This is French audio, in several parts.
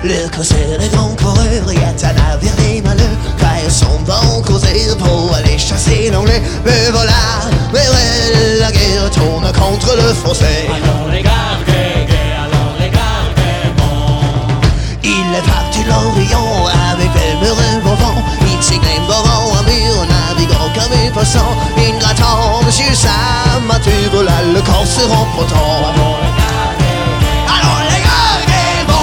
Le corsaire est encore riette à navire des malheurs, car son vent causé pour aller chasser l'anglais. Mais voilà, la guerre tourne contre le français. Allons les garder, allons les garder, bon. Il est parti de l'Orient avec le vent. Il signait devant un mur, naviguant comme un passant. Il grattant monsieur Sam, tu voilà le corps se remportant. Allons les garder, Alors les gars, bon.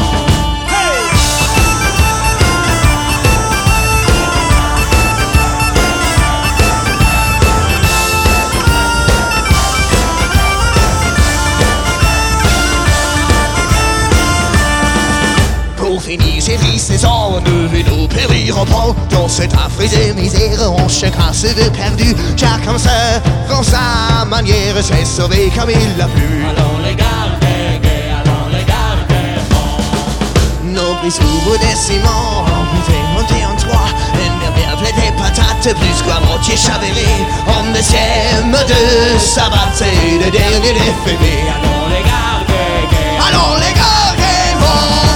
Pour finir ces tristes saisons, devez-nous périr en prend. Dans cette affreuse misère, on chacun se veut perdu. Chacun se prend sa manière, s'est sauvé comme il l'a pu. allons les garder, allons les garder, bon. Nos prix s'ouvrent des ciments, amputés, montés en trois. Une dernière plaie des patates, plus qu'à moitié chavirée. En deuxième de sabat, et le dernier des février. Allons les garder, Alors les gars, bon.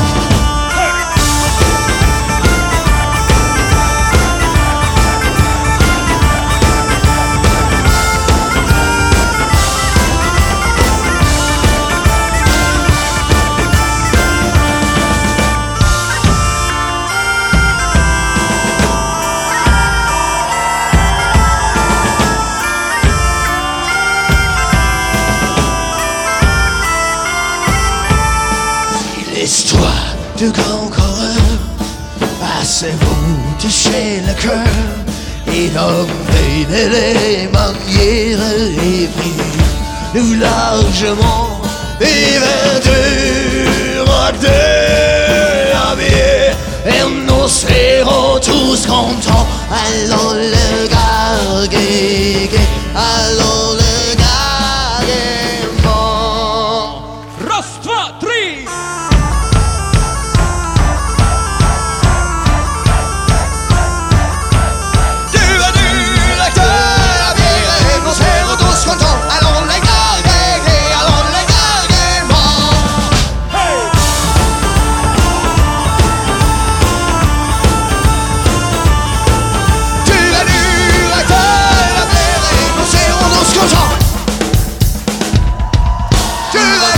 L'histoire du grand coureur a ses vous toucher le cœur. Et d'emmener les manières et nous largement et verdure de habiller. Et nous serons tous contents. Allons le garder, allons le garder, bon. Rost 2, 3. Tu vas